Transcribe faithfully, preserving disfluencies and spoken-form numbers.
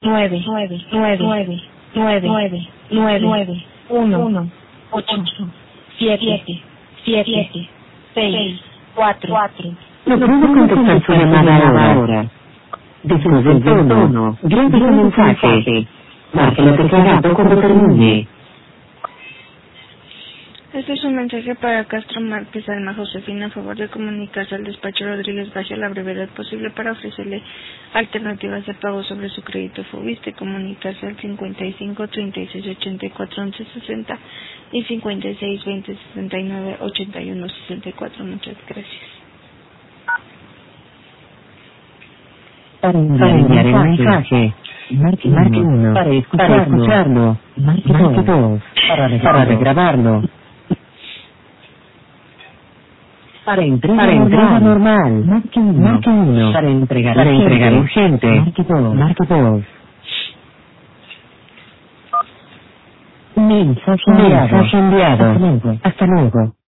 nueve, nueve, nueve, nueve, nueve, nueve, nueve, nueve, uno, uno, ocho, siete, siete, seis, cuatro, cuatro. No puedo contestar su llamada ahora. Después del tono, grabe su mensaje. Marque la tecla gato cuando termine. Este es un mensaje para Castro Márquez Alma Josefina a favor de comunicarse al despacho Rodríguez Valle a la brevedad posible para ofrecerle alternativas de pago sobre su crédito Fobiste. Comunicarse al cincuenta y cinco, treinta y seis, ochenta y cuatro, once, sesenta y cincuenta y seis, veinte, sesenta y nueve, ochenta y uno, sesenta y cuatro. Muchas gracias. Para enviar el mensaje, marque uno. Para escucharlo, marque dos. Para regrabarlo. Para entrega, para entrega normal, marque uno. Para entregar, para entregar urgente, marque dos. Marque dos. Mensaje enviado. Hasta luego. Hasta luego.